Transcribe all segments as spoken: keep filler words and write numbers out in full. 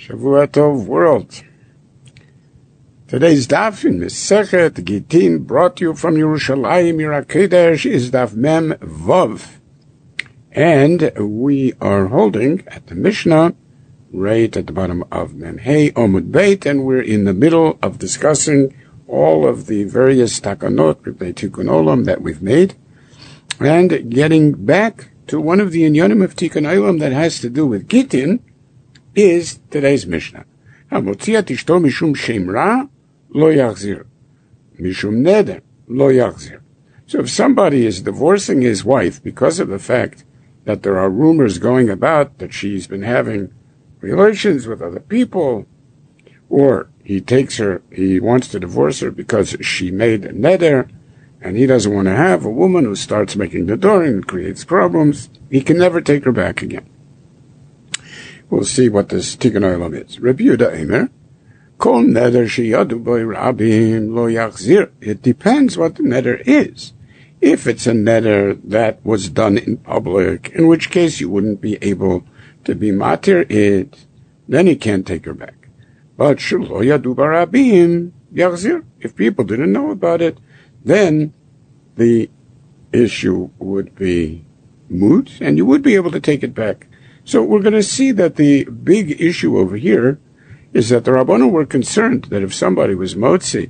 Shavua Tov world. Today's daf in Masechet Gittin, brought to you from Yerushalayim, Yer HaKodesh, is daf Mem Vav. And we are holding at the Mishnah, right at the bottom of Mem Hey Omud Beit, and we're in the middle of discussing all of the various takanot, Tikkun Olam, that we've made, and getting back to one of the inyonim of Tikkun Olam that has to do with Gittin, is today's Mishnah. Hamotziat ishto mishum shem ra lo yachzir, mishum neder lo yachzir. So if somebody is divorcing his wife because of the fact that there are rumors going about that she's been having relations with other people, or he takes her, he wants to divorce her because she made a neder, and he doesn't want to have a woman who starts making the door and creates problems, he can never take her back again. We'll see what this Tikkun Olam is. Rabbi Yehuda Eimer, Kol neder sheyadu boi rabim lo yachzir. It depends what the neder is. If it's a neder that was done in public, in which case you wouldn't be able to be matir it, then he can't take her back. But shelo yadu barabim yachzir. If people didn't know about it, then the issue would be moot, and you would be able to take it back. So we're going to see that the big issue over here is that the Rabbanan were concerned that if somebody was motzi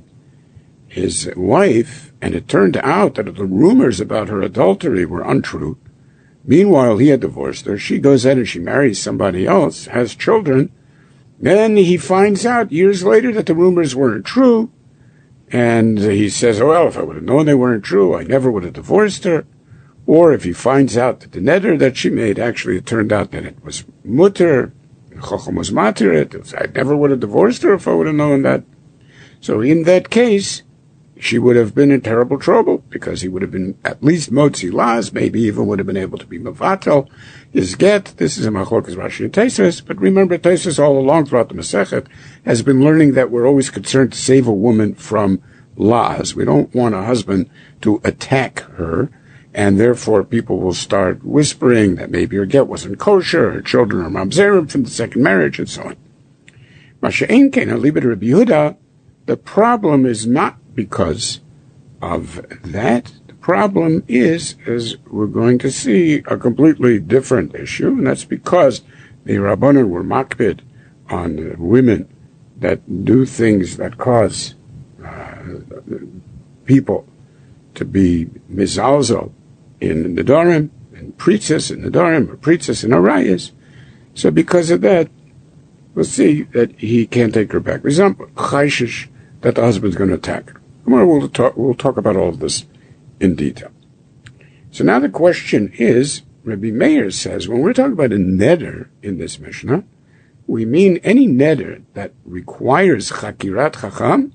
his wife, and it turned out that the rumors about her adultery were untrue, meanwhile he had divorced her, she goes out and she marries somebody else, has children, then he finds out years later that the rumors weren't true, and he says, oh, well, if I would have known they weren't true, I never would have divorced her. Or if he finds out that the neder that she made, actually it turned out that it was mutter, Chacham was matir it, I never would have divorced her if I would have known that. So in that case, she would have been in terrible trouble, because he would have been at least motzi las, maybe even would have been able to be mevatel his get. This is a machlokas Rashi and Tosfos, but remember, Tosfos all along throughout the Masechet has been learning that we're always concerned to save a woman from las. We don't want a husband to attack her, and therefore people will start whispering that maybe her get wasn't kosher, her children are mamzerim from the second marriage, and so on. Masha'en kein libet Rabbi Yehuda, the problem is not because of that. The problem is, as we're going to see, a completely different issue, and that's because the Rabbanan were makpid on women that do things that cause uh, people to be mizalzel in Nedarim, and Pritzes in Nedarim, or Pritzes in Arayas. So because of that, we'll see that he can't take her back. For example, chayshish, that the husband's going to attack her. We'll talk, we'll talk about all of this in detail. So now the question is, Rabbi Meir says, when we're talking about a neder in this Mishnah, we mean any neder that requires chakirat chacham,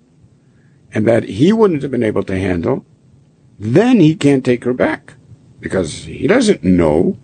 and that he wouldn't have been able to handle, then he can't take her back, because he doesn't know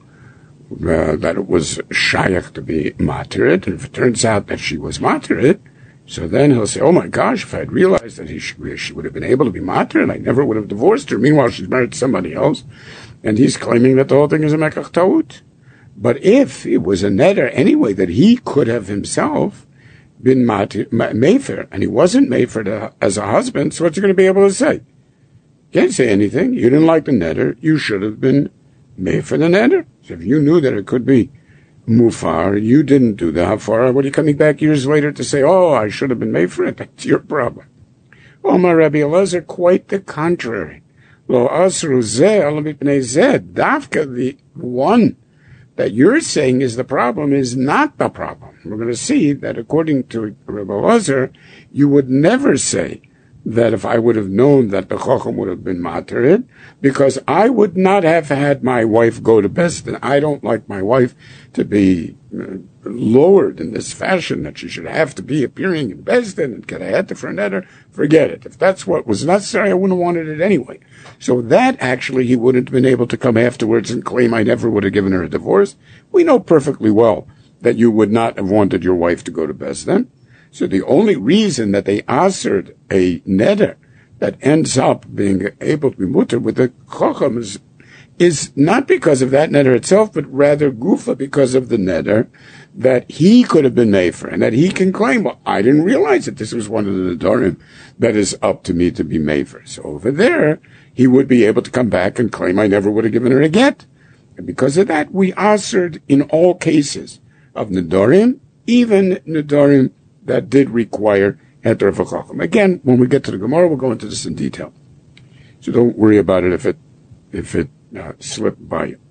uh, that it was shayach to be matirit, and if it turns out that she was matirit, so then he'll say, oh my gosh, if I had realized that he should, she would have been able to be matirit, I never would have divorced her. Meanwhile, she's married to somebody else, and he's claiming that the whole thing is a mekach ta'ut. But if it was a neder anyway, that he could have himself been matir, mefer, and he wasn't mefer as a husband, so what's he going to be able to say? Can't say anything. You didn't like the neder. You should have been made for the neder. So if you knew that it could be mufar, you didn't do the hafara. What are you coming back years later to say, oh, I should have been made for it? That's your problem. Oh, my Rabbi Elazar, quite the contrary. Lo asru zeh ala mipnei zeh. Dafka, the one that you're saying is the problem, is not the problem. We're going to see that according to Rabbi Elazar, you would never say that if I would have known that the Chacham would have been matirid, because I would not have had my wife go to Besdin. I don't like my wife to be uh, lowered in this fashion, that she should have to be appearing in Besdin and get a heter for a neder. Forget it. If that's what was necessary, I wouldn't have wanted it anyway. So that actually he wouldn't have been able to come afterwards and claim I never would have given her a divorce. We know perfectly well that you would not have wanted your wife to go to Besdin. So the only reason that they answered a neder that ends up being able to be mutter with the chacham is, is not because of that neder itself, but rather gufa, because of the neder that he could have been Mefer, and that he can claim, well, I didn't realize that this was one of the Nedarim that is up to me to be Mefer. So over there, he would be able to come back and claim I never would have given her a get. And because of that, we answered in all cases of Nedarim, even Nedarim that did require Heter V'Chacham. Again, when we get to the Gemara, we'll go into this in detail. So don't worry about it if it if it uh, slipped by you.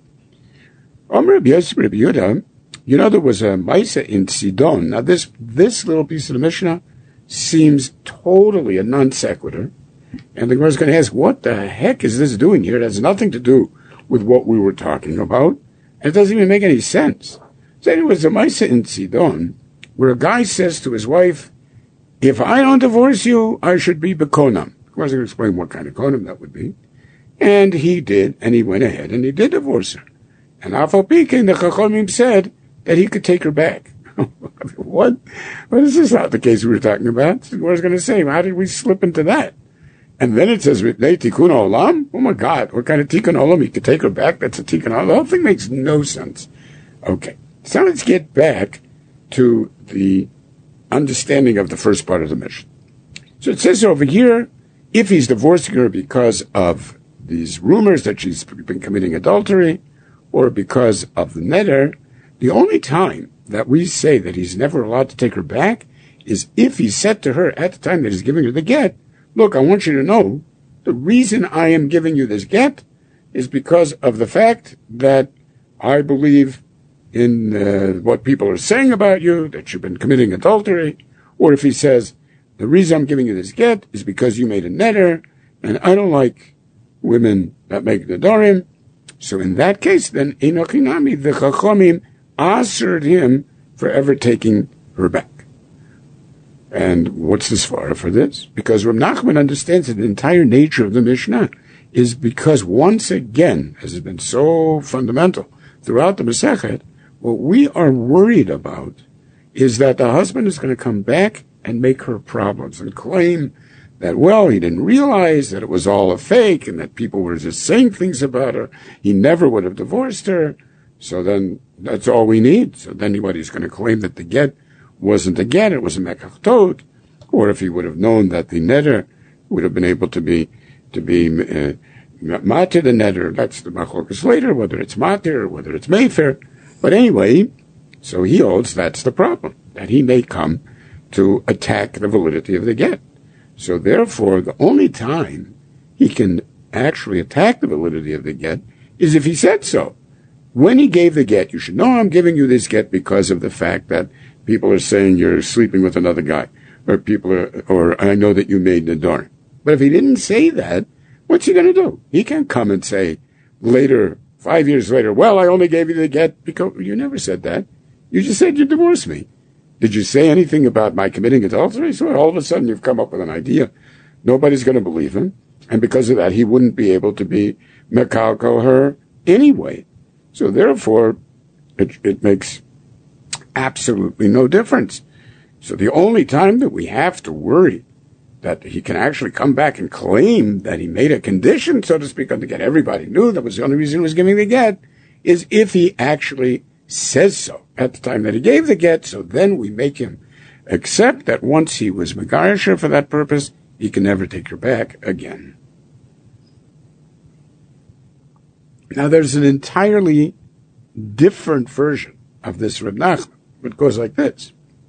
Omer Rabbi Yosef Rabbi Yehuda, you know, there was a Maisa in Sidon. Now, this this little piece of the Mishnah seems totally a non sequitur. And the Gemara is going to ask, what the heck is this doing here? It has nothing to do with what we were talking about. And it doesn't even make any sense. So it was a Maisa in Sidon, where a guy says to his wife, if I don't divorce you, I should be Bekonam. I was going to explain what kind of Konam that would be. And he did, and he went ahead, and he did divorce her. And Afal Pikein, the Chachamim said that he could take her back. What? What is this not the case we were talking about? So I was going to say, how did we slip into that? And then it says, Tikkun Olam? Oh my God, what kind of Tikkun Olam? He could take her back? That's a Tikkun Olam. The whole thing makes no sense. Okay, so let's get back to the understanding of the first part of the mission. So it says over here, if he's divorcing her because of these rumors that she's been committing adultery, or because of the neder, the only time that we say that he's never allowed to take her back is if he said to her at the time that he's giving her the get, look, I want you to know, the reason I am giving you this get is because of the fact that I believe in uh, what people are saying about you, that you've been committing adultery. Or if he says, the reason I'm giving you this get is because you made a neder, and I don't like women that make nedarim. So in that case, then, Enochinami, the Chachamim, answered him for ever taking her back. And what's the svara for this? Because Rav Nachman understands that the entire nature of the Mishnah is because once again, as has been so fundamental throughout the Masechet, what we are worried about is that the husband is going to come back and make her problems and claim that, well, he didn't realize that it was all a fake and that people were just saying things about her. He never would have divorced her. So then that's all we need. So then anybody's going to claim that the get wasn't a get, it was a mekach tot. Or if he would have known that the neder would have been able to be, to be, uh, matir the neder, that's the machlokas later, whether it's matir or whether it's mefer. But anyway, so he holds that's the problem, that he may come to attack the validity of the get. So therefore, the only time he can actually attack the validity of the get is if he said so. When he gave the get, you should know I'm giving you this get because of the fact that people are saying you're sleeping with another guy, or people are, or I know that you made nedarim. But if he didn't say that, what's he going to do? He can't come and say later, five years later, well, I only gave you the get because you never said that. You just said you divorced me. Did you say anything about my committing adultery? So all of a sudden you've come up with an idea. Nobody's going to believe him. And because of that, he wouldn't be able to be mekalko her anyway. So therefore, it, it makes absolutely no difference. So the only time that we have to worry that he can actually come back and claim that he made a condition, so to speak, on the get, everybody knew that was the only reason he was giving the get, is if he actually says so at the time that he gave the get. So then we make him accept that once he was megarisher for that purpose, he can never take her back again. Now there's an entirely different version of this Reb Nachman. It goes like this.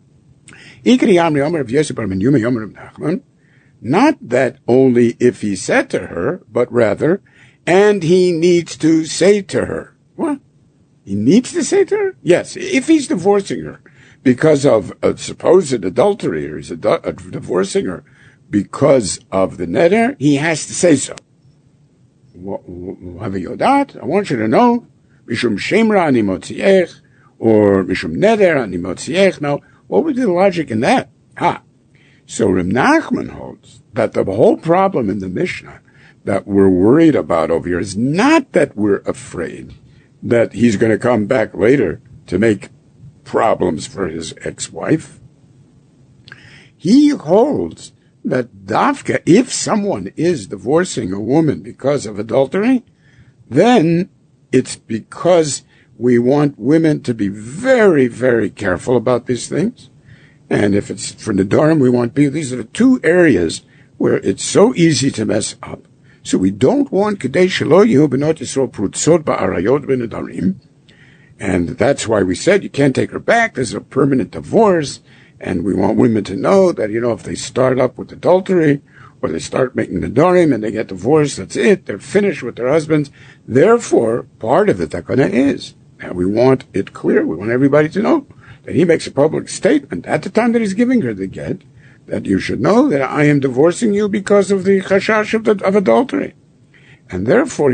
Not that only if he said to her, but rather, and he needs to say to her. What? He needs to say to her? Yes, if he's divorcing her because of a supposed adultery, or he's adu- uh, divorcing her because of the neder, he has to say so. Have you that? I want you to know, Mishum Shemra ani motziech, or Mishum Neder ani motziech. Now, what would be the logic in that? Ah, so Reb Nachman holds that the whole problem in the Mishnah that we're worried about over here is not that we're afraid that he's going to come back later to make problems for his ex-wife. He holds that dafka, if someone is divorcing a woman because of adultery, then it's because we want women to be very, very careful about these things. And if it's for Nedarim, we want people, these are the two areas where it's so easy to mess up. So we don't want Kadei Shelo Yehu Benot Yisrael Prutzot Ba'arayot B'Nedarim. And that's why we said you can't take her back. There's a permanent divorce. And we want women to know that, you know, if they start up with adultery or they start making Nedarim and they get divorced, that's it. They're finished with their husbands. Therefore, part of the takana is, and we want it clear, we want everybody to know that he makes a public statement at the time that he's giving her the get, that you should know that I am divorcing you because of the chashash of, the, of adultery. And therefore,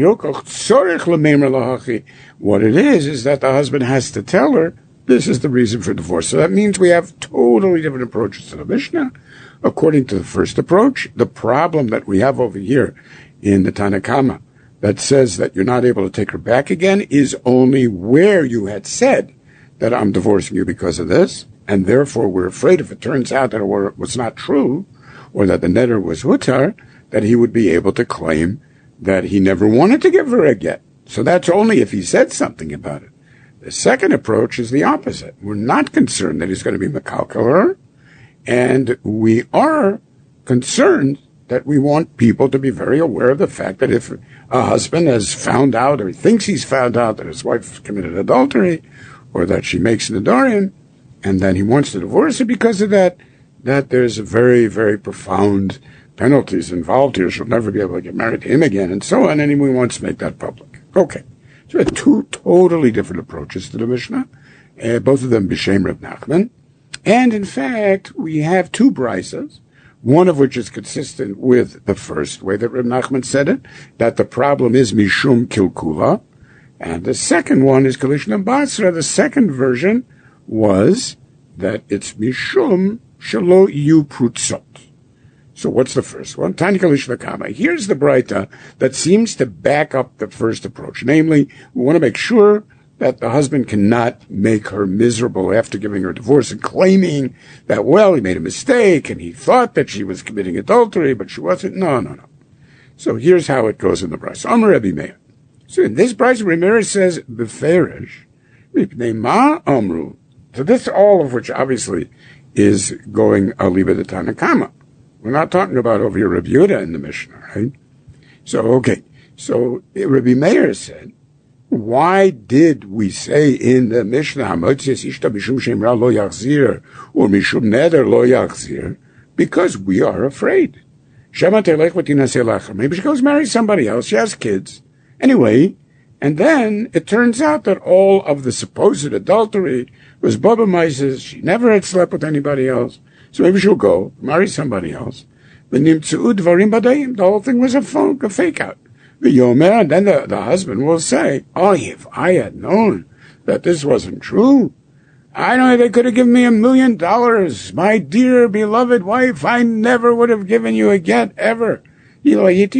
what it is, is that the husband has to tell her, this is the reason for divorce. So that means we have totally different approaches to the Mishnah. According to the first approach, the problem that we have over here in the Tanna Kama that says that you're not able to take her back again is only where you had said that I'm divorcing you because of this, and therefore we're afraid if it turns out that it was not true, or that the neder was hutar, that he would be able to claim that he never wanted to give her a get. So that's only if he said something about it. The second approach is the opposite. We're not concerned that he's going to be mekalkel her, and we are concerned that we want people to be very aware of the fact that if a husband has found out, or he thinks he's found out that his wife committed adultery, or that she makes Nedarim, and then he wants to divorce her because of that, that there's a very, very profound penalties involved here. She'll never be able to get married to him again, and so on, and he wants to make that public. Okay. So we have two totally different approaches to the Mishnah, uh, both of them B'Shem Reb Nachman. And in fact, we have two brisas, one of which is consistent with the first way that Reb Nachman said it, that the problem is Mishum Kilkula, and the second one is Kalishna Basra. The second version was that it's Mishum Shelo Yu Prutzot. So what's the first one? Tani Kalishna Kama. Here's the Braita that seems to back up the first approach. Namely, we want to make sure that the husband cannot make her miserable after giving her divorce and claiming that, well, he made a mistake and he thought that she was committing adultery, but she wasn't. No, no, no. So here's how it goes in the Braisa. Amar Rebbe Meir. So in this Braisa, Rebbe Meir says, Beferish, Mipnei Ma Amru. So this, all of which obviously is going Aliba the Tanna Kama. We're not talking about over here Rebbe Yehuda in the Mishnah, right? So, okay. So Rebbe Meir said, why did we say in the Mishnah, Hamotzias Ishta Mishum Shemra Lo Yachzir, or Mishum Neder Lo Yachzir? Because we are afraid. Shema Telech V'Tinaseh Lacha. Maybe she goes marry somebody else. She has kids. Anyway, and then it turns out that all of the supposed adultery was Baba Mises. She never had slept with anybody else. So maybe she'll go, marry somebody else. The whole thing was a, phone, a fake out. The Yomer, and then the, the husband will say, oh, if I had known that this wasn't true, I know they could have given me a million dollars. My dear beloved wife, I never would have given you a get ever. In which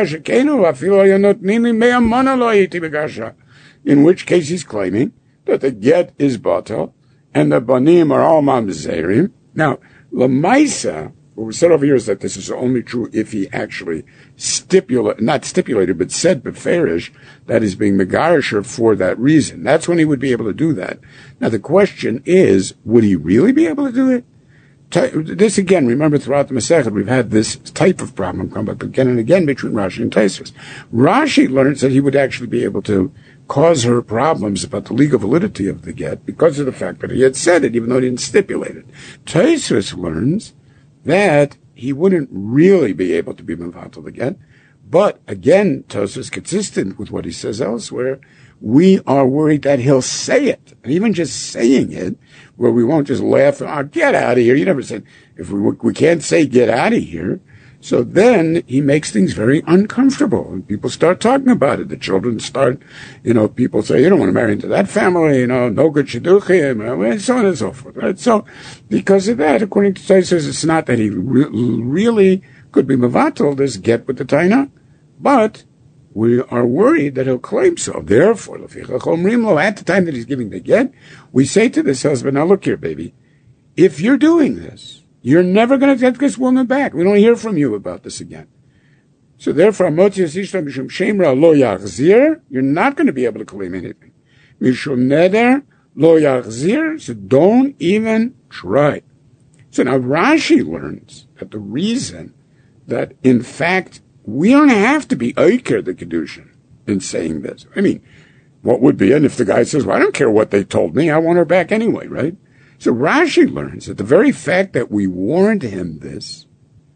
case he's claiming that the get is batel and the banim are all mamzerim. Now, Lamaisa, what we said over here is that this is only true if he actually stipulated, not stipulated, but said beferish that he's being megarisher for that reason. That's when he would be able to do that. Now the question is, would he really be able to do it? This again, remember throughout the Masechet, we've had this type of problem come up again and again between Rashi and Tosfos. Rashi learns that he would actually be able to cause her problems about the legal validity of the get because of the fact that he had said it, even though he didn't stipulate it. Tosfos learns that he wouldn't really be able to be mevatel again. But again, Tosfos is consistent with what he says elsewhere. We are worried that he'll say it, and even just saying it, where we won't just laugh, oh, get out of here. You never said, if we we can't say get out of here. So then he makes things very uncomfortable, and people start talking about it. The children start, you know, people say, you don't want to marry into that family, you know, no good shidduchim, and so on and so forth, right? So because of that, according to Tosfos, it's not that he re- really could be mevatel this get with the taina, but we are worried that he'll claim so. Therefore, at the time that he's giving the get, we say to this husband, now look here, baby, if you're doing this, you're never going to get this woman back. We don't hear from you about this again. So therefore, you're not going to be able to claim anything. Mishum neder lo yachzir, so don't even try. So now Rashi learns that the reason that, in fact, we don't have to be oiker the Kedushin in saying this. I mean, what would be, and if the guy says, well, I don't care what they told me, I want her back anyway, right? So Rashi learns that the very fact that we warned him this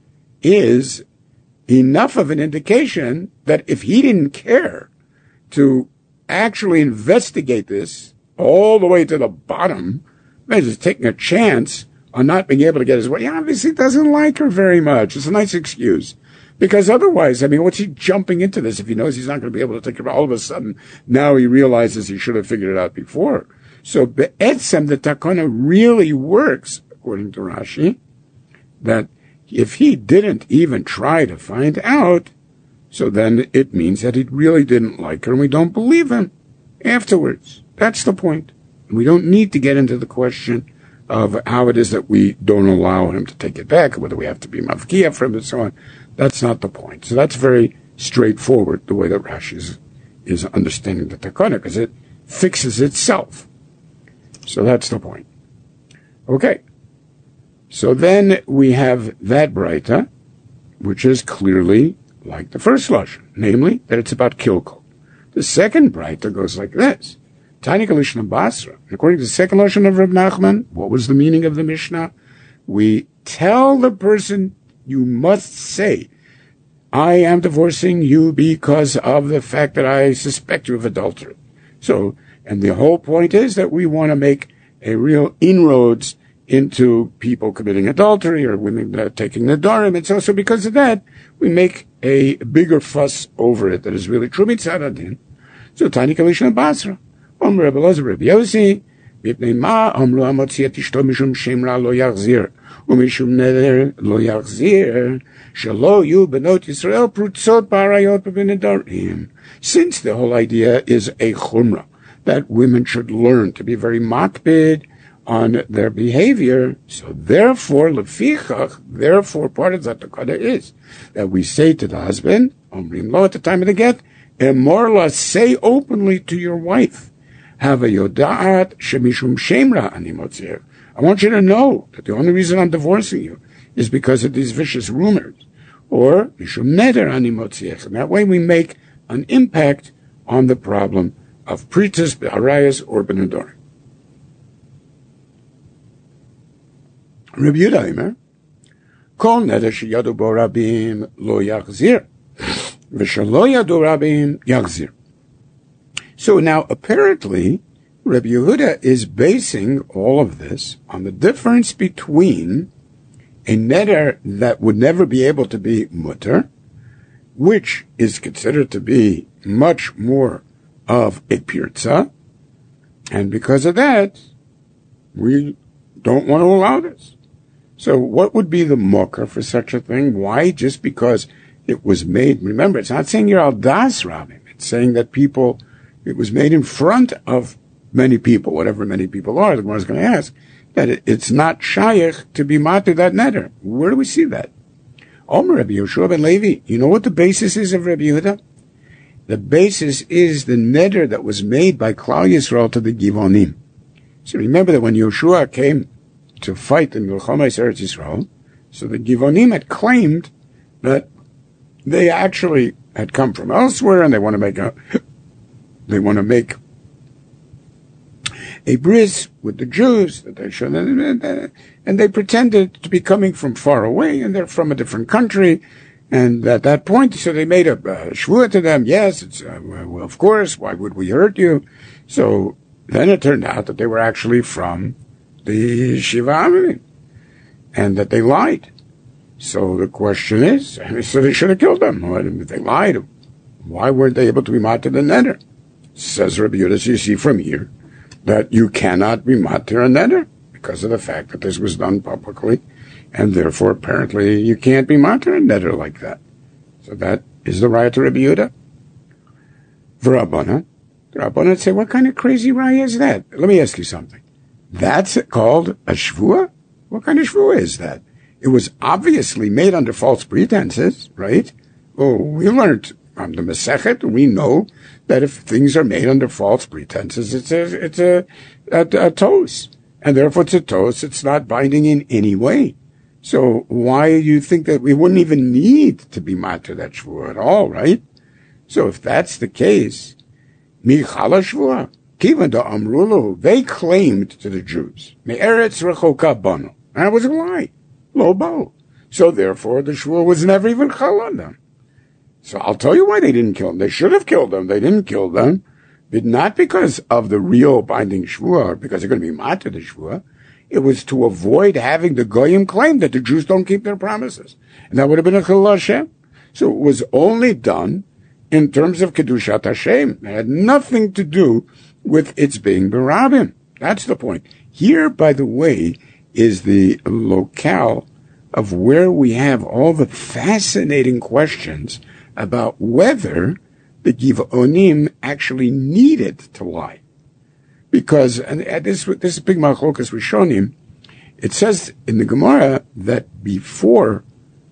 is enough of an indication that if he didn't care to actually investigate this all the way to the bottom, he's just taking a chance on not being able to get his way. He obviously doesn't like her very much. It's a nice excuse. Because otherwise, I mean, what's he jumping into this if he knows he's not going to be able to take care of it? All of a sudden, now he realizes he should have figured it out before. So, be'etzem, the takana really works, according to Rashi, that if he didn't even try to find out, so then it means that he really didn't like her, and we don't believe him afterwards. That's the point. We don't need to get into the question of how it is that we don't allow him to take it back, whether we have to be mavkiya for him and so on. That's not the point. So that's very straightforward, the way that Rashi is, is understanding the takana, because it fixes itself. So that's the point. Okay. So then we have that braita, which is clearly like the first lashon, namely that it's about kilkul. The second braita goes like this. Tani Kalishna Basra. According to the second lashon of Reb Nachman, what was the meaning of the Mishnah? We tell the person, you must say, I am divorcing you because of the fact that I suspect you of adultery. So, and the whole point is that we want to make a real inroads into people committing adultery or women uh, taking the darim. It's also because of that we make a bigger fuss over it that is really true mitzad adin. So, Tani Kalishna Basra. Om Rebbe Lozer Rebbe Yossi, Mipnei Ma, Om Lo Amotzi Et Ishto Mishum Shemra Lo Yachzir, Umishum Neder Lo Yachzir, Shelo Yu Benot Yisrael Prutzot Barayot B'Nedarim. Since the whole idea is a chumrah, that women should learn to be very makbid on their behavior, so therefore, lefichach, therefore part of that takana is that we say to the husband, Omrim Lo, at the time of the get, Emorla, say openly to your wife, have a yodaat shemishum shemra ani motzir. I want you to know that the only reason I'm divorcing you is because of these vicious rumors. Or mishum neder ani motzir. And that way we make an impact on the problem of pritas, be'arayas, or benador. Rabbi Yehuda Omer, kol neder sheyadu bo rabim lo yachzir, v'shelo yadu rabim yachzir. So now, apparently, Rabbi Yehuda is basing all of this on the difference between a neder that would never be able to be mutter, which is considered to be much more of a pirza, and because of that, we don't want to allow this. So what would be the mocker for such a thing? Why? Just because it was made, remember, it's not saying you're al das rabim, it's saying that people, it was made in front of many people, whatever many people are. The Gemara is going to ask that it, it's not shayach to be matir that neder. Where do we see that? Omer Rabbi Yehoshua ben Levi. You know what the basis is of Rabbi Yehuda? The basis is the neder that was made by Klal Yisrael to the Givonim. So remember that when Yehoshua came to fight in Milchamos Eretz Yisrael, so the Givonim had claimed that they actually had come from elsewhere and they want to make a They want to make a bris with the Jews that they should, and they pretended to be coming from far away, and they're from a different country. And at that point, so they made a uh, shvua to them. Yes, it's uh, well, of course. Why would we hurt you? So then it turned out that they were actually from the Shiva Amim, and that they lied. So the question is, so they should have killed them. If they lied, why weren't they able to be matir the neder? Says Rabbi Yehuda, so you see from here that you cannot be matir a neder because of the fact that this was done publicly, and therefore apparently you can't be matir a neder like that. So that is the raya to Rabbi Yehuda. V'Rabbanan, the Rabbanan say, what kind of crazy raya is that? Let me ask you something. That's called a shvua? What kind of shvua is that? It was obviously made under false pretenses, right? Oh, we learned from the Masechet, we know that if things are made under false pretenses, it's a, it's a, a, a tos. And therefore it's a tos, it's not binding in any way. So why do you think that we wouldn't even need to be matter that shvua at all, right? So if that's the case, mi chala shvua, kivan da amrulu, they claimed to the Jews, me eretz rechoka banu. And that was a lie. Lo bo. So therefore the shvua was never even chal on them. So I'll tell you why they didn't kill them. They should have killed them. They didn't kill them. But not because of the real binding shvua, or because they're going to be matter the shvua. It was to avoid having the goyim claim that the Jews don't keep their promises. And that would have been a chilul Hashem. So it was only done in terms of kedushat Hashem. It had nothing to do with its being berabim. That's the point. Here, by the way, is the locale of where we have all the fascinating questions about whether the Givaonim actually needed to lie. Because, and this, this is big machlokas rishonim, it says in the Gemara that before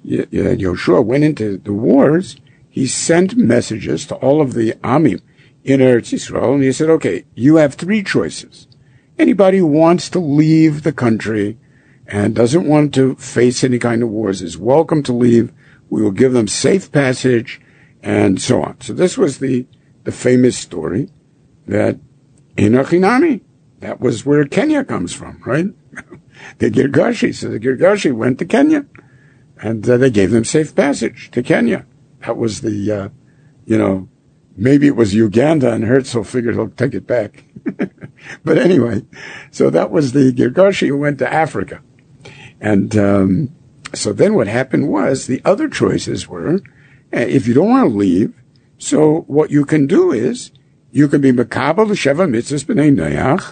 Yoshua went into the wars, he sent messages to all of the Amim in Eretz Yisrael, and he said, okay, you have three choices. Anybody who wants to leave the country and doesn't want to face any kind of wars is welcome to leave. We will give them safe passage, and so on. So this was the, the famous story that in Achinami, that was where Kenya comes from, right? The Girgashi. So the Girgashi went to Kenya, and uh, they gave them safe passage to Kenya. That was the, uh, you know, maybe it was Uganda, and Herzl figured he'll take it back. But anyway, so that was the Girgashi who went to Africa. And um, so then what happened was the other choices were, uh, if you don't want to leave, so what you can do is you can be Makabel Sheva Mitzvahs B'nai Noach,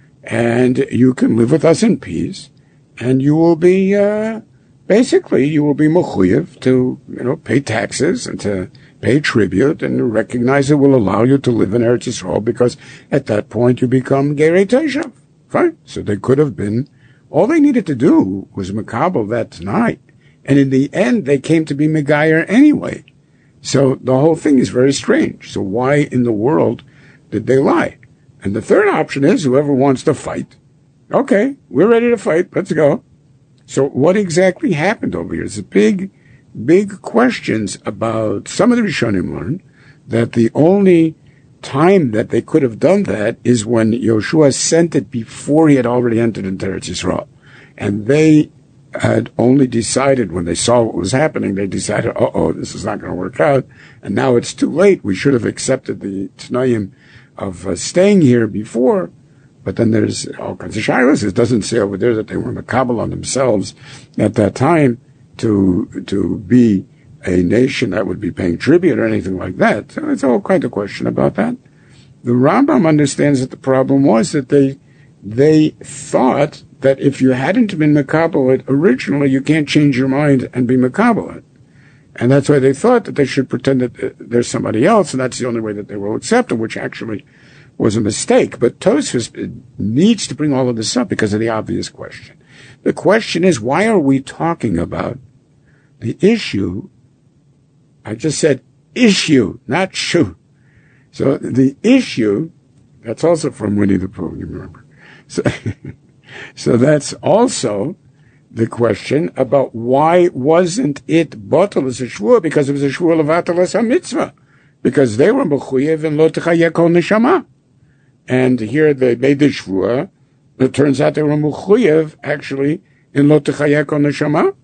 and you can live with us in peace, and you will be, uh, basically, you will be mechuyev to, you know, pay taxes and to pay tribute and recognize it will allow you to live in Eretz Yisrael because at that point you become Gerei Teshav. Fine. So they could have been, all they needed to do was Makabel that tonight. And in the end, they came to be Megayer anyway. So the whole thing is very strange. So why in the world did they lie? And the third option is whoever wants to fight. Okay, we're ready to fight. Let's go. So what exactly happened over here? It's a big, big questions about, some of the Rishonim learned that the only time that they could have done that is when Yoshua sent it before he had already entered into Eretz Yisrael. And they had only decided, when they saw what was happening, they decided, uh-oh, this is not going to work out. And now it's too late. We should have accepted the Tanaim of uh, staying here before. But then there's all kinds of shilas. It doesn't say over there that they were makabel on themselves at that time to to be a nation that would be paying tribute or anything like that. So it's all kind of question about that. The Rambam understands that the problem was that they they thought that if you hadn't been makabel it originally, you can't change your mind and be makabel it. And that's why they thought that they should pretend that there's somebody else, and that's the only way that they will accept it, which actually was a mistake. But Tosfos needs to bring all of this up because of the obvious question. The question is, why are we talking about the issue? I just said issue, not shoe. So the issue, that's also from Winnie the Pooh, you remember. So, so that's also the question about why wasn't it batal as a shvua? Because it was a shvua levatal as a mitzvah. Because they were mechuyev and lo techayeh kol neshama. And here they made the shvua. It turns out they were mechuyev actually in lo techayeh kol neshama.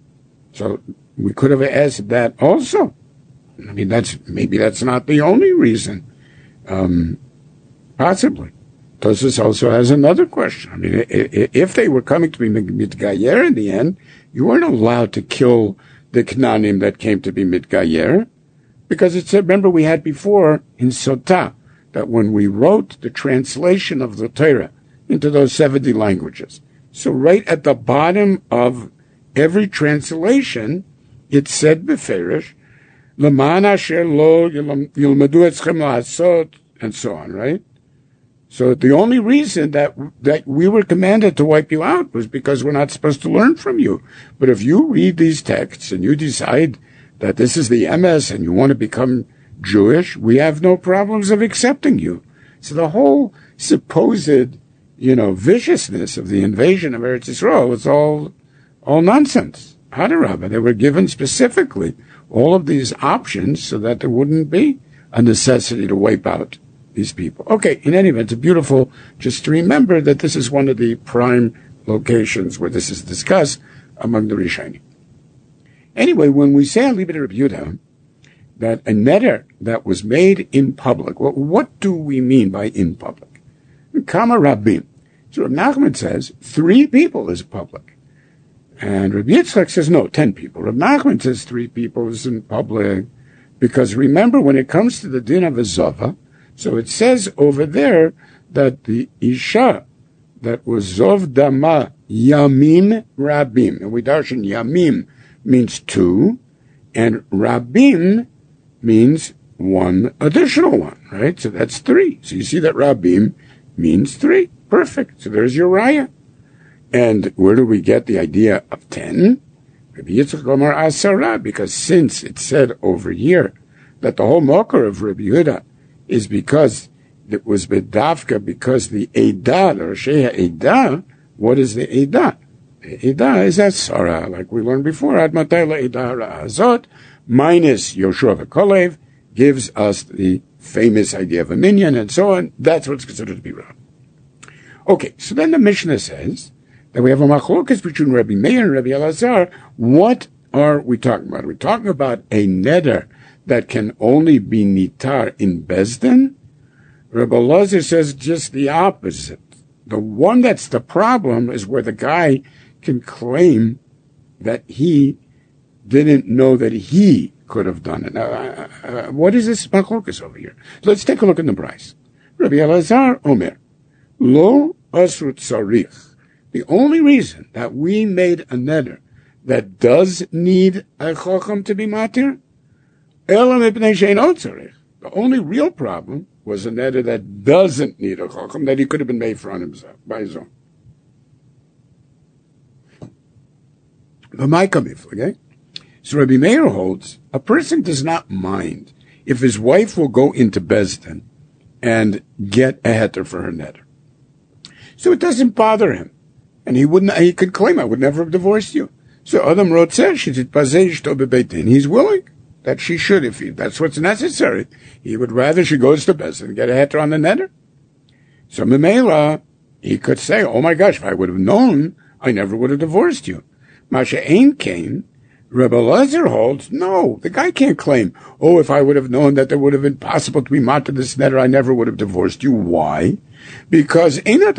So we could have asked that also. I mean, that's maybe that's not the only reason. Um, possibly. Tosfos also has another question. I mean, if they were coming to be mitgayer in the end, you weren't allowed to kill the Knanim that came to be mitgayer, because it said, remember we had before in Sotah, that when we wrote the translation of the Torah into those seventy languages, so right at the bottom of every translation, it said beferish, L'man asher lo yilmadu etzchem la'asot, and so on, right? So the only reason that that we were commanded to wipe you out was because we're not supposed to learn from you. But if you read these texts and you decide that this is the M S and you want to become Jewish, we have no problems of accepting you. So the whole supposed, you know, viciousness of the invasion of Eretz Yisrael is all, all nonsense. Hadarabah, they were given specifically all of these options so that there wouldn't be a necessity to wipe out these people. Okay, in any event, it's beautiful just to remember that this is one of the prime locations where this is discussed among the Rishonim. Anyway, when we say Alibid Rabbi Yehuda, that a neder that was made in public, well, what do we mean by in public? Kama Rabbim. So Rabbi Nachman says three people is public. And Rabbi Yitzchak says, no, ten people. Rabbi Nachman says three people is in public. Because remember, when it comes to the din of a zova, so it says over there that the isha that was zov dama yamim rabim. And we darshan yamim means two, and rabim means one additional one, right? So that's three. So you see that rabim means three. Perfect. So there's your raya. And where do we get the idea of ten? Rabbi Yitzchak Omar Asara, because since it said over here that the whole mocker of Rabbi Yehuda is because it was bedavka, because the Eidah, or Sheha Eidah, what is the Eidah? The Eidah is Asara, like we learned before, Ad Matay Eidah Ra'azot, minus Yoshua V'Kolev, gives us the famous idea of a minyan and so on. That's what's considered to be wrong. Okay, so then the Mishnah says that we have a machlokas between Rabbi Meir and Rabbi Elazar. What are we talking about? Are we talking about a neder that can only be nitar in Bezdin? Rabbi Elazar says just the opposite. The one that's the problem is where the guy can claim that he didn't know that he could have done it. Now, uh, uh, what is this machlokas over here? So let's take a look at the Bryce. Rabbi Elazar Omer, lo asrut sarich. The only reason that we made a neder that does need a chacham to be matir, the only real problem was a neder that doesn't need a chacham, that he could have been made for on himself, by his own. The Maikamif, okay? So Rabbi Meir holds, a person does not mind if his wife will go into Bezdin and get a heter for her neder. So it doesn't bother him. And he wouldn't, he could claim, I would never have divorced you. So Adam wrote, he's willing that she should, if he, that's what's necessary. He would rather she goes to Bezdin and get a heter on the neder. So Memela, he could say, oh my gosh, if I would have known, I never would have divorced you. Masha Ein Kain, Rebbe Lezer holds, no, the guy can't claim, oh, if I would have known that it would have been possible to be matir this neder, I never would have divorced you. Why? Because we'll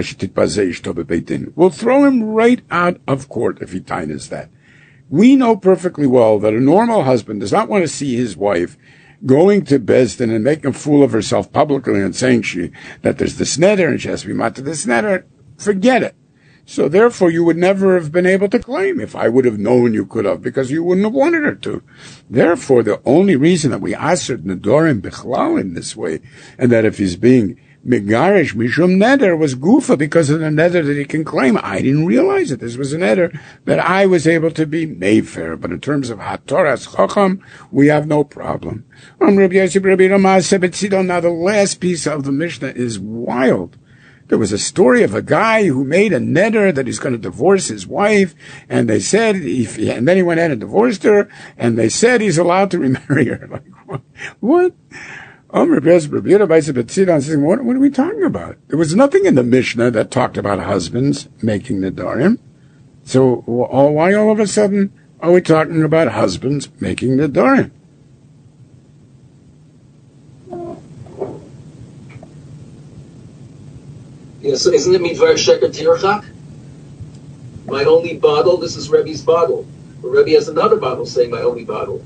throw him right out of court if he tines that. We know perfectly well that a normal husband does not want to see his wife going to Bezdin and making a fool of herself publicly and saying she that there's this neder and she has to be matir this neder. Forget it. So therefore, you would never have been able to claim if I would have known you could have, because you wouldn't have wanted her to. Therefore, the only reason that we asked Nedorim Bichlal in this way, and that if he's being Megarish Mishum Neder was Gufa because of the Neder that he can claim. I didn't realize it. This was a Neder that I was able to be Mayfair. But in terms of Hatoras Chacham, we have no problem. Now the last piece of the Mishnah is wild. There was a story of a guy who made a neder that he's going to divorce his wife, and they said, if he, and then he went ahead and divorced her, and they said he's allowed to remarry her. Like, what? What? What, what are we talking about? There was nothing in the Mishnah that talked about husbands making nedarim. So why all of a sudden are we talking about husbands making nedarim? Yes, isn't it midvar sheker tirchak? My only bottle. This is Rebbe's bottle. But Rebbe has another bottle saying my only bottle.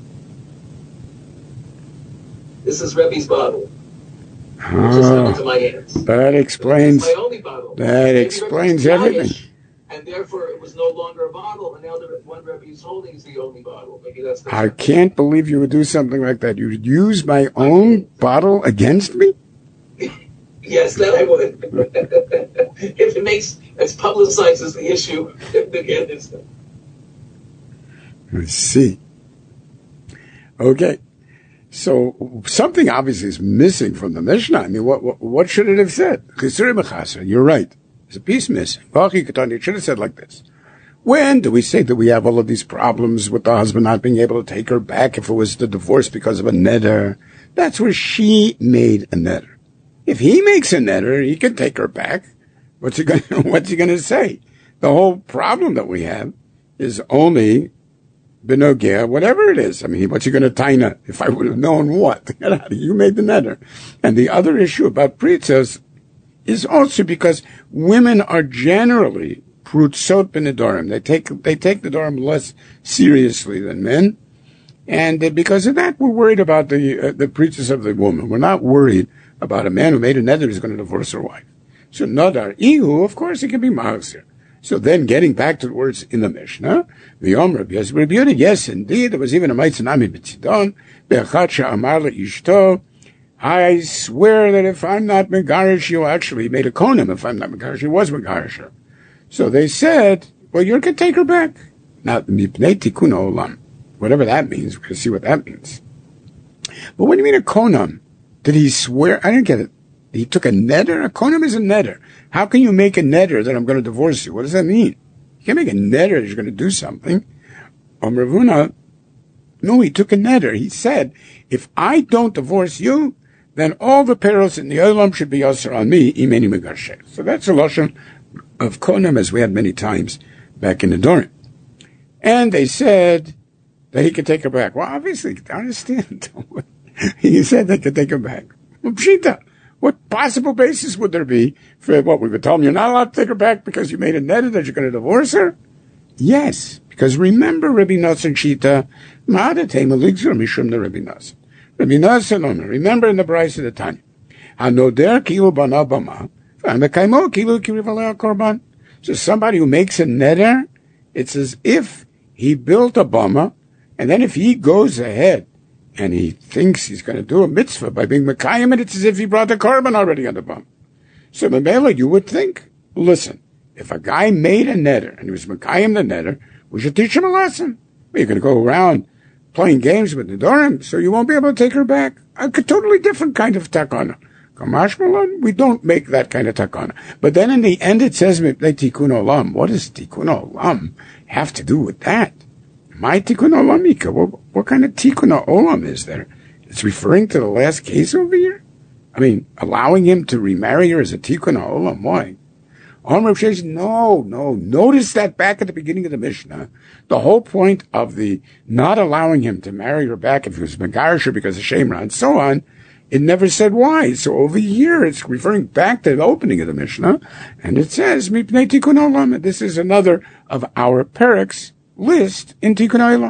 This is Rebbe's bottle. Oh, just come into my hands. That explains. My only bottle. That Maybe explains everything. And therefore, it was no longer a bottle, and now the one Rebbe is holding is the only bottle. Maybe that's. The I can't believe you would do something like that. You would use my own bottle against me? Yes, that I would. If it makes, it publicizes the issue, again, it's. I see. Okay. So something obviously is missing from the Mishnah. I mean, what what, what should it have said? You're right. There's a piece missing. It should have said like this. When do we say that we have all of these problems with the husband not being able to take her back if it was the divorce because of a neder? That's where she made a neder. If he makes a neder, he can take her back. What's he going what's he going to say? The whole problem that we have is only benogea, whatever it is. I mean, what's he going to taina? If I would have known what? You made the neder. And the other issue about pritzas is also because women are generally prutzot b'nedarim. They take they take the darim less seriously than men, and because of that, we're worried about the uh, the pritzas of the woman. We're not worried about a man who made a neder who's going to divorce her wife. So nadar ihu, of course, it can be ma'asir. So then, getting back to the words in the Mishnah, the Omer, yes, yes, indeed, there was even a maitzanami b'tzidon be'achat she'amar le'ishto. I swear that if I'm not megarish, you actually made a konim. If I'm not megarish, he was megarish her. So they said, well, you can take her back. Now, mipnei tikkun olam, whatever that means, we're going to see what that means. But what do you mean a konam? Did he swear? I didn't get it. He took a neder? A konam is a neder. How can you make a neder that I'm going to divorce you? What does that mean? You can't make a neder that you're going to do something. Om Ravuna, no, he took a neder. He said, if I don't divorce you, then all the perils in the olam should be yasser on me, imeni megarshe. So that's a lashon of konam, as we had many times back in the Dorim. And they said that he could take her back. Well, obviously, I understand. He said they could take her back. Well, pshita. What possible basis would there be for what we would tell him? You're not allowed to take her back because you made a neder that you're going to divorce her? Yes, because remember Rabbi Nosson Shita, Ma'adatei Maligzor Mishum the Rabbi Nosson. Rabbi Nosson, remember in the Bryce of the Tanya, Hanoder Kilu Banabama, V'amekaimo Kilu Kirivalei Korban. So somebody who makes a neder, it's as if he built a bama, and then if he goes ahead and he thinks he's going to do a mitzvah by being Mekayim, and it's as if he brought the korban already on the bum. So Mamela, you would think, listen, if a guy made a neder, and he was Mekayim the neder, we should teach him a lesson. Well, you're going to go around playing games with the Dorim, so you won't be able to take her back. A totally different kind of takana. Kamash Malon, we don't make that kind of takana. But then in the end it says, Tikkun Olam. What does Tikkun Olam have to do with that? My tikkun olamika. What, what kind of tikkun olam is there? It's referring to the last case over here? I mean, allowing him to remarry her as a tikkun olam. Why? Omar says, no, no. Notice that back at the beginning of the Mishnah, the whole point of the not allowing him to marry her back if he was megarisher because of Shemra and so on, it never said why. So over here, it's referring back to the opening of the Mishnah, and it says, Mipnei tikkun olam. This is another of our pereks list in Tikkun Olam.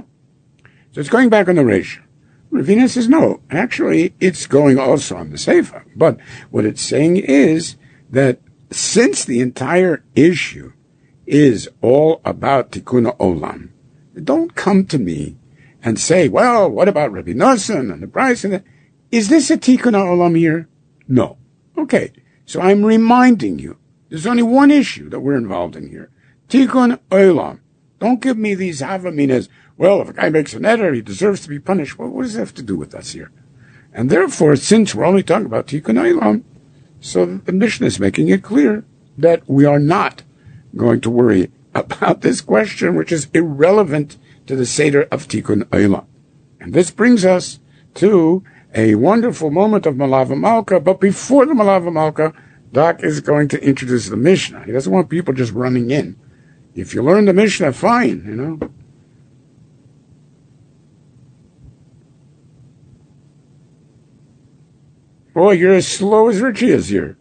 So it's going back on the Reish. Ravina says, no, actually, it's going also on the Seifa. But what it's saying is that since the entire issue is all about Tikkun Olam, don't come to me and say, well, what about Rabbi Nosson and the Bryce? And the... Is this a Tikkun Olam here? No. Okay, so I'm reminding you, there's only one issue that we're involved in here. Tikkun Olam. Don't give me these havaminas. Well, if a guy makes a neder, he deserves to be punished. Well, what does that have to do with us here? And therefore, since we're only talking about Tikkun Olam, so the Mishnah is making it clear that we are not going to worry about this question, which is irrelevant to the Seder of Tikkun Olam. And this brings us to a wonderful moment of Malava Malka. But before the Malava Malka, Doc is going to introduce the Mishnah. He doesn't want people just running in. If you learn the Mishnah, fine, you know. Boy, you're as slow as Richie is here.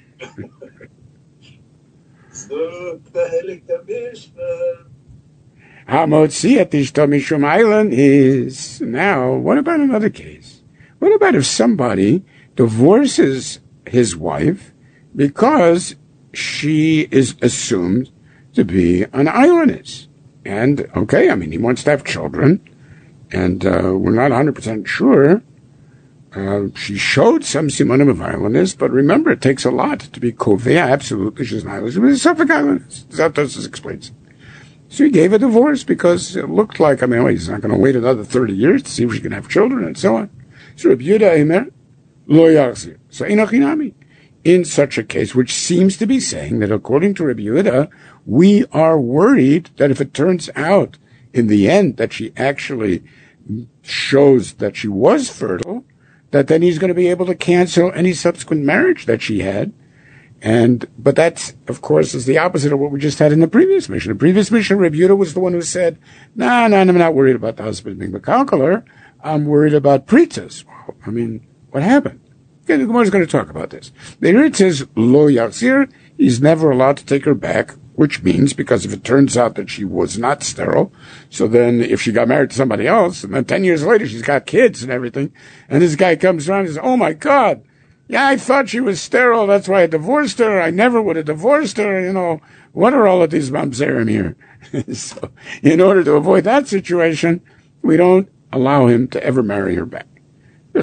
Hamotziat Ishto Mishum Island is... Now, what about another case? What about if somebody divorces his wife because she is assumed to be an islandess? And, okay, I mean, he wants to have children, and uh, we're not one hundred percent sure. Uh, she showed some simonim of islandess, but remember, it takes a lot to be kovea. Absolutely, she's an islandess. But it's Suffolk islandess. That explains it. So he gave a divorce because it looked like, I mean, well, he's not going to wait another thirty years to see if she can have children and so on. So Rabbi Yehuda Eimer, lo yachzir. So inachinami. In such a case, which seems to be saying that according to Rabbi Yehuda, we are worried that if it turns out in the end that she actually shows that she was fertile, that then he's going to be able to cancel any subsequent marriage that she had. And, but that's, of course, is the opposite of what we just had in the previous mission. The previous mission, Rabbi Yehuda was the one who said, no, nah, no, nah, I'm not worried about the husband being Mekalkeler. I'm worried about Pritzas. Well, I mean, what happened? Okay, the Gemara is going to talk about this. Here it says, lo yachzir, he's never allowed to take her back, which means, because if it turns out that she was not sterile, so then if she got married to somebody else, and then ten years later she's got kids and everything, and this guy comes around and says, oh my God, yeah, I thought she was sterile, that's why I divorced her, I never would have divorced her, you know, what are all of these mamzerim here? So, in order to avoid that situation, we don't allow him to ever marry her back. Which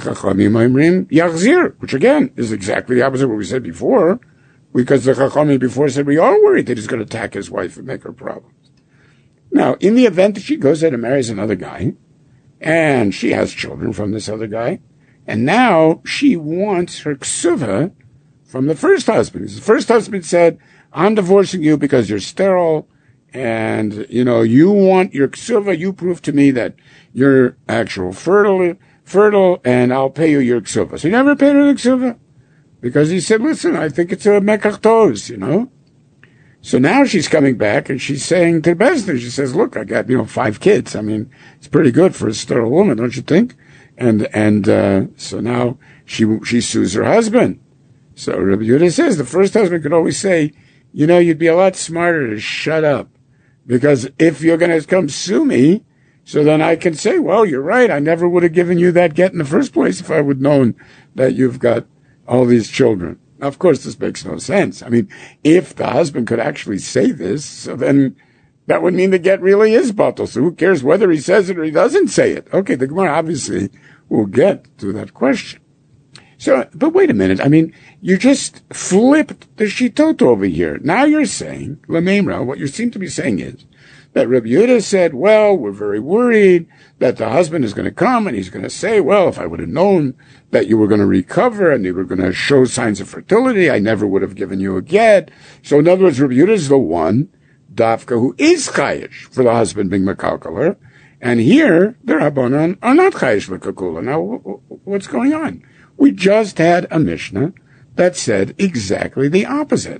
again is exactly the opposite of what we said before, because the Chachamim before said we are worried that he's going to attack his wife and make her problems. Now, in the event that she goes out and marries another guy, and she has children from this other guy, and now she wants her ksuva from the first husband. The first husband said, I'm divorcing you because you're sterile, and, you know, you want your ksuva, you prove to me that you're actual fertile, fertile, and I'll pay you your ksuva. So he never paid her the ksuva, because he said, listen, I think it's a mekach tos, you know. So now she's coming back, and she's saying to the Bezdin, she says, look, I got, you know, five kids. I mean, it's pretty good for a sterile woman, don't you think? And, and, uh, so now she, she sues her husband. So Rabbi Yehuda says the first husband could always say, you know, you'd be a lot smarter to shut up, because if you're going to come sue me, so then I can say, well, you're right. I never would have given you that get in the first place if I would have known that you've got all these children. Now, of course, this makes no sense. I mean, if the husband could actually say this, so then that would mean the get really is batal. So who cares whether he says it or he doesn't say it? Okay, the Gemara obviously will get to that question. So, but wait a minute. I mean, you just flipped the shitot over here. Now you're saying, Lamemra, what you seem to be saying is that Rabbi Yehuda said, well, we're very worried that the husband is going to come and he's going to say, well, if I would have known that you were going to recover and you were going to show signs of fertility, I never would have given you a get. So in other words, Rabbi Yehuda is the one, Dafka, who is chayish for the husband being mekalkeler. And here, the Rabbanan are not chayish l'kakula. Now, what's going on? We just had a Mishnah that said exactly the opposite.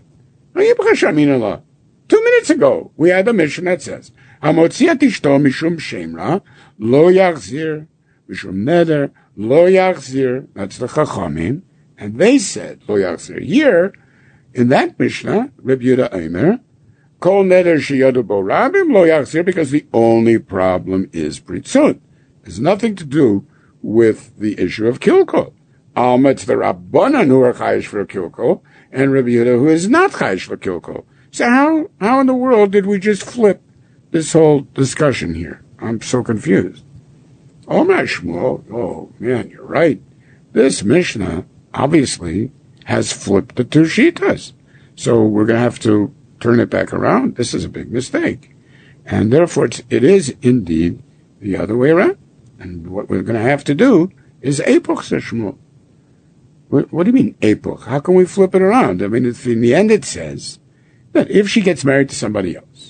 Two minutes ago, we had a Mishnah that says, Hamotziat ishto mishum shemra, lo yachzir, mishum neder, lo yachzir. That's the Chachamim. And they said, lo yachzir. Here, in that Mishnah, Rabbi Yehuda Eimer, kol neder sheyadu bo rabim, lo yachzir, because the only problem is pritzut. There's nothing to do with the issue of kilkul. Alma, it's the Rabbanan who are chayish for kilkul, and Rabbi Yehuda who is not chayish for kilkul. So how, how in the world did we just flip this whole discussion here? I'm so confused. Oh, my Shmuel, oh, man, you're right. This Mishnah obviously has flipped the two shitas. So we're going to have to turn it back around. This is a big mistake. And therefore, it's, it is indeed the other way around. And what we're going to have to do is epoch, says Shmuel. What, what do you mean, epoch? How can we flip it around? I mean, if in the end it says that if she gets married to somebody else,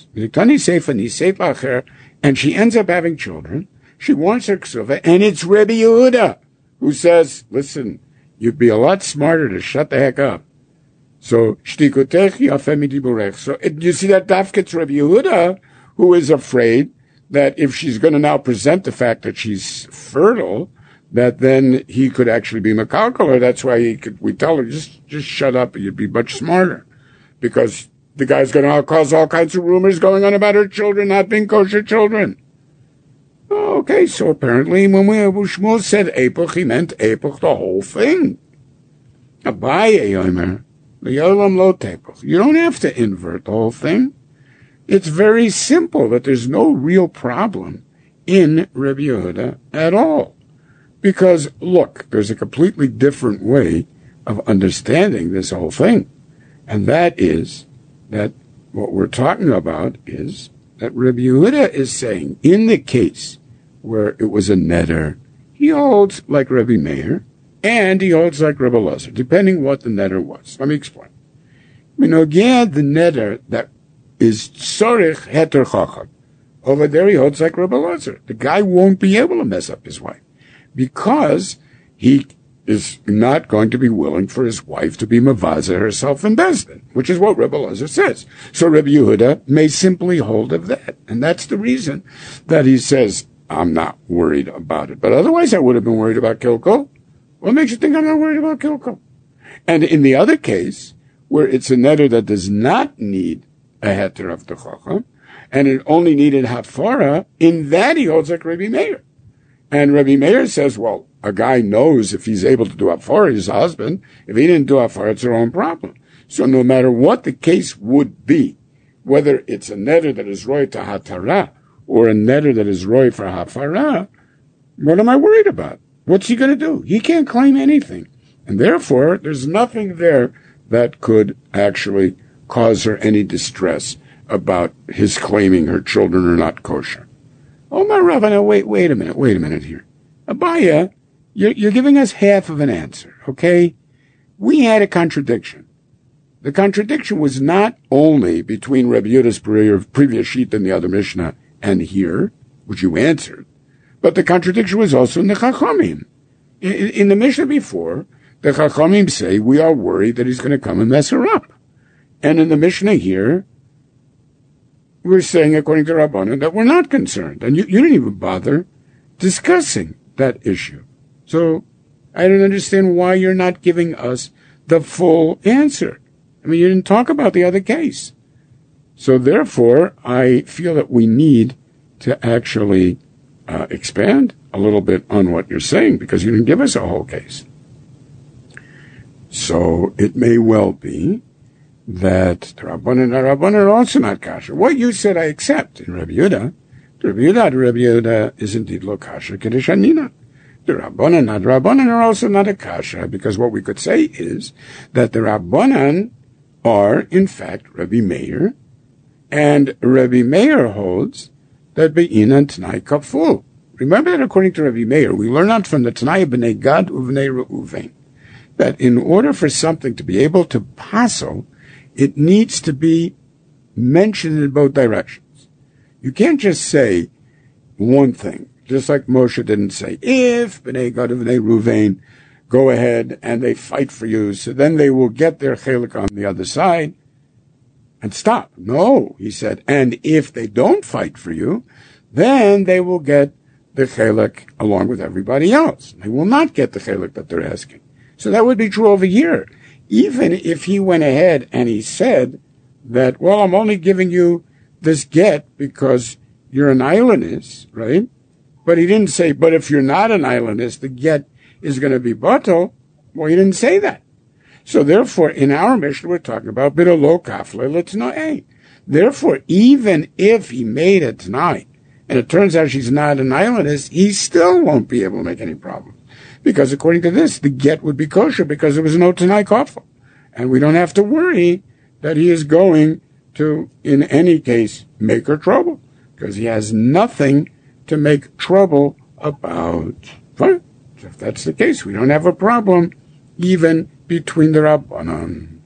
and she ends up having children, she wants her ksuva, and it's Rebbe Yehuda who says, listen, you'd be a lot smarter to shut the heck up. So, shtikotech yafeh midiborech. So, it, you see that dafket's Rebbe Yehuda who is afraid that if she's going to now present the fact that she's fertile, that then he could actually be mekalkeler. That's why he could, we tell her, just, just shut up, you'd be much smarter. Because the guy's going to cause all kinds of rumors going on about her children not being kosher children. Okay, so apparently when we, Shmuel said epoch, he meant epoch the whole thing. Abaye yomer, l'yolam lo tepoch. You don't have to invert the whole thing. It's very simple that there's no real problem in Rebbe Yehuda at all. Because, look, there's a completely different way of understanding this whole thing. And that is that what we're talking about is that Rebbe Yehuda is saying, in the case where it was a neder, he holds like Rebbe Meir, and he holds like Rebbe Elazar, depending what the neder was. Let me explain. Minogea, the neder that is tzorich heter chacham. Over there he holds like Rebbe Elazar. The guy won't be able to mess up his wife because he is not going to be willing for his wife to be mavaza herself in Bezdin, which is what Rebbe Elazar says. So Rebbe Yehuda may simply hold of that. And that's the reason that he says, I'm not worried about it. But otherwise I would have been worried about Kilkel. What makes you think I'm not worried about Kilkel? And in the other case, where it's a neder that does not need a heter of the chacham, and it only needed hafara, in that he holds like Rebbe Meir. And Rebbe Meir says, well, a guy knows if he's able to do hafara, his husband. If he didn't do hafara, it's their own problem. So no matter what the case would be, whether it's a neder that is roy to hatara, or a neder that is roy for hafara, what am I worried about? What's he going to do? He can't claim anything. And therefore, there's nothing there that could actually cause her any distress about his claiming her children are not kosher. Oh, my Rabbi, now wait, wait a minute, wait a minute here. Abaya, you're, you're giving us half of an answer, okay? We had a contradiction. The contradiction was not only between Rebbe Yehuda's previous sheet and the other Mishnah and here, which you answered, but the contradiction was also in the Chachamim. In, in the Mishnah before, the Chachamim say, we are worried that he's going to come and mess her up. And in the Mishnah here, we're saying, according to Rabbanan, that we're not concerned. And you, you didn't even bother discussing that issue. So I don't understand why you're not giving us the full answer. I mean, you didn't talk about the other case. So therefore, I feel that we need to actually uh, expand a little bit on what you're saying, because you didn't give us a whole case. So it may well be that the Rabbanan and the Rabbanan are also not kasher. What you said I accept in Rebbe Yehuda. The Rebbe Yehuda, the Rebbe Yehuda is indeed lo kasher kedeshanina. The Rabbanan, not the Rabbanan, are also not a kasher, because what we could say is that the Rabbanan are, in fact, Rebbe Meir, and Rebbe Meir holds that be'inan Tanai kaful. Remember that according to Rebbe Meir, we learn out from the Tanai b'nei Gad uvnei Reuven, that in order for something to be able to passel, it needs to be mentioned in both directions. You can't just say one thing, just like Moshe didn't say, if b'nei Gad uvnei Reuven go ahead and they fight for you, so then they will get their chelik on the other side and stop. No, he said, and if they don't fight for you, then they will get the chelik along with everybody else. They will not get the chelik that they're asking. So that would be true over here. Even if he went ahead and he said that, well, I'm only giving you this get because you're an islandist, right? But he didn't say, but if you're not an islandist, the get is going to be batal. Well, he didn't say that. So therefore, in our Mishnah, we're talking about bidolo kafle l'tnai. Therefore, even if he made a t'nai, and it turns out she's not an islandist, he still won't be able to make any problem. Because according to this, the get would be kosher because there was no t'nai kafle. And we don't have to worry that he is going to, in any case, make her trouble. Because he has nothing to make trouble about. Fine. If that's the case, we don't have a problem, even between the Rabbanan.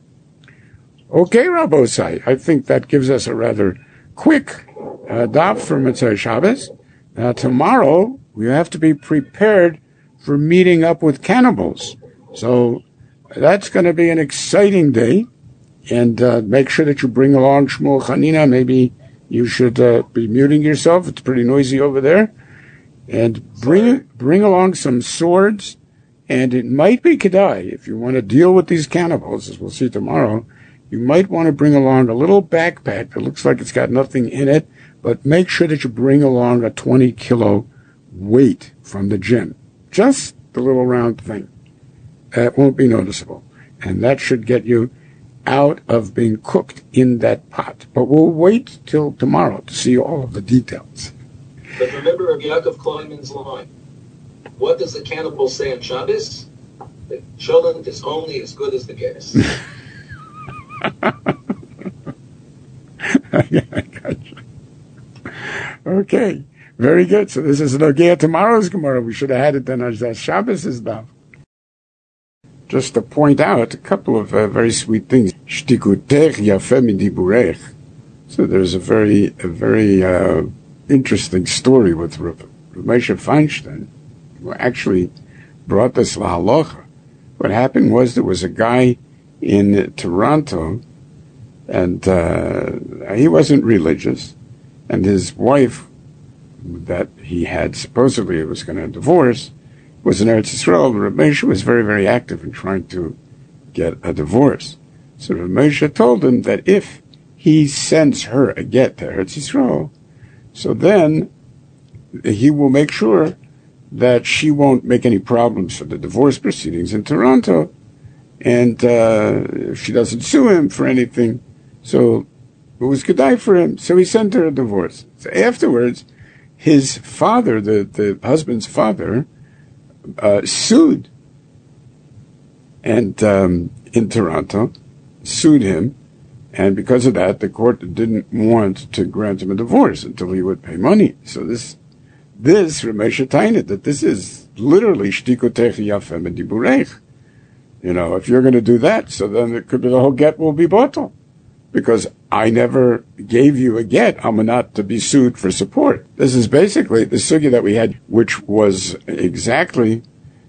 Okay, Rabbosai, I think that gives us a rather quick uh, daf for Motzei Shabbos. Uh, tomorrow, we have to be prepared for meeting up with cannibals. So that's going to be an exciting day. And uh, make sure that you bring along Shmuel Chanina. Maybe you should uh, be muting yourself. It's pretty noisy over there. And bring bring along some swords, and it might be kedai, if you want to deal with these cannibals, as we'll see tomorrow, you might want to bring along a little backpack that looks like it's got nothing in it, but make sure that you bring along a twenty kilo weight from the gym. Just the little round thing. That won't be noticeable. And that should get you out of being cooked in that pot. But we'll wait till tomorrow to see all of the details. But remember Rabbi Yaakov Kleiman's line. What does the cannibal say on Shabbos? The cholent is only as good as the gas. I got you. Okay. Very good. So this is Nogea tomorrow's Gemara. We should have had it then as Shabbos' Daf. Just to point out a couple of uh, very sweet things. Shtikutech yafeh midiburech. So there's a very, a very uh, interesting story with Rav Moshe Feinstein, who actually brought this lahalacha. What happened was there was a guy in Toronto, and uh, he wasn't religious, and his wife that he had supposedly was going to divorce was in Eretz Yisrael. Rav Moshe was very, very active in trying to get a divorce. So Rav Moshe told him that if he sends her a get to Eretz Yisrael, so then he will make sure that she won't make any problems for the divorce proceedings in Toronto, and uh, if she doesn't sue him for anything, so it was kedai for him. So he sent her a divorce. So afterwards, his father, the, the husband's father, uh, sued, and um, in Toronto, sued him, and because of that, the court didn't want to grant him a divorce until he would pay money. So this, this Rav Moshe Tainit, that this is literally shtikotech yafeh mediburech. You know, if you're going to do that, so then it could be the whole get will be bottled. Because I never gave you a get, I'm not to be sued for support. This is basically the sugya that we had, which was exactly,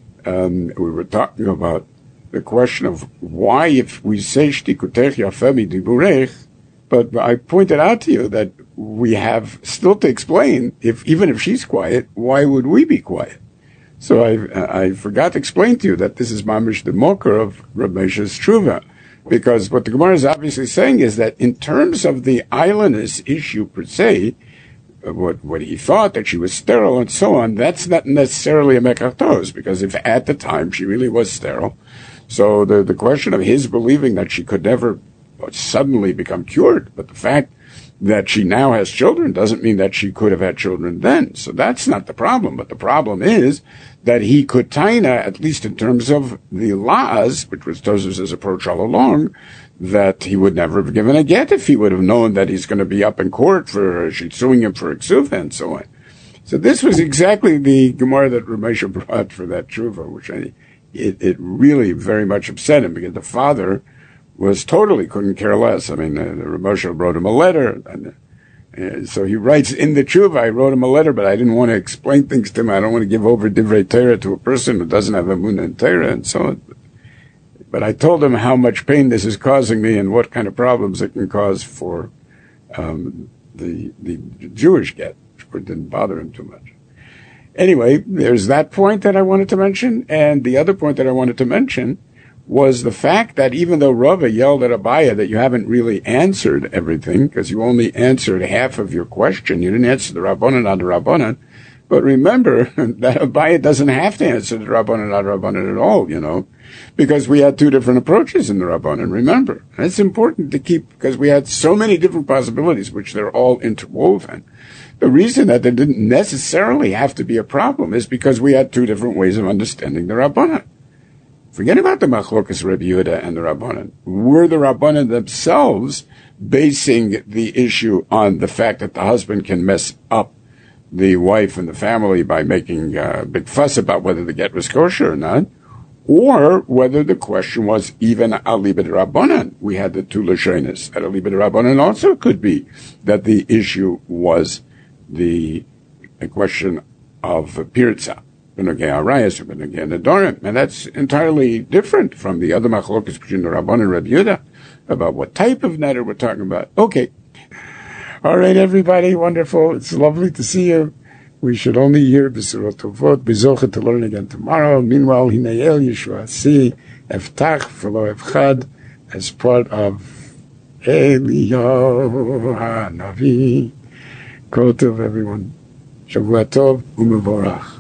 um, we were talking about the question of why, if we say shtikutech yafeh midiburech, but I pointed out to you that we have still to explain, if even if she's quiet, why would we be quiet? So I I forgot to explain to you that this is mamish the mocker of Rav Moshe's Tshuva. Because what the Gemara is obviously saying is that in terms of the islandess issue per se, what what he thought, that she was sterile and so on, that's not necessarily a mekachtos, because if at the time she really was sterile, so the, the question of his believing that she could never suddenly become cured, but the fact that she now has children doesn't mean that she could have had children then. So that's not the problem. But the problem is that he could taina, at least in terms of the laws, which was Tosfos' approach all along, that he would never have given a get if he would have known that he's going to be up in court for she's suing him for exuva and so on. So this was exactly the Gemara that Rav Moshe brought for that tshuva, which I, it, it really very much upset him, because the father was totally couldn't care less. I mean, uh, Rav Moshe wrote him a letter, and uh, so he writes in the tshuva, I wrote him a letter, but I didn't want to explain things to him. I don't want to give over divrei Torah to a person who doesn't have emunah in Torah and so on. But, but I told him how much pain this is causing me and what kind of problems it can cause for um, the the Jewish get, which didn't bother him too much. Anyway, there's that point that I wanted to mention, and the other point that I wanted to mention was the fact that even though Rava yelled at Abaya that you haven't really answered everything, because you only answered half of your question, you didn't answer the Rabbanan on the Rabbanan, but remember that Abaya doesn't have to answer the Rabbanan on the Rabbanan at all, you know, because we had two different approaches in the Rabbanan, remember. And it's important to keep, because we had so many different possibilities, which they're all interwoven. The reason that there didn't necessarily have to be a problem is because we had two different ways of understanding the Rabbanan. Forget about the Machlokas Rebbe Yehuda and the Rabbanan. Were the Rabbanan themselves basing the issue on the fact that the husband can mess up the wife and the family by making a big fuss about whether the get was kosher or not, or whether the question was even alibid Rabbanan? We had the two Lashonis. At alibid Rabbanan also could be that the issue was the, the question of Pirza. And that's entirely different from the other machlokas between the Rabban and Rebbe Yehuda about what type of neder we're talking about. Okay. All right, everybody. Wonderful. It's lovely to see you. We should only hear B'sirot Tovot, B'zocha to learn again tomorrow. Meanwhile, Hinayel Yeshua Si, Eftach, V'lo Evchad, as part of Eliyahu HaNavi. Kol tov, everyone. Shavua Tov, U'mevorach.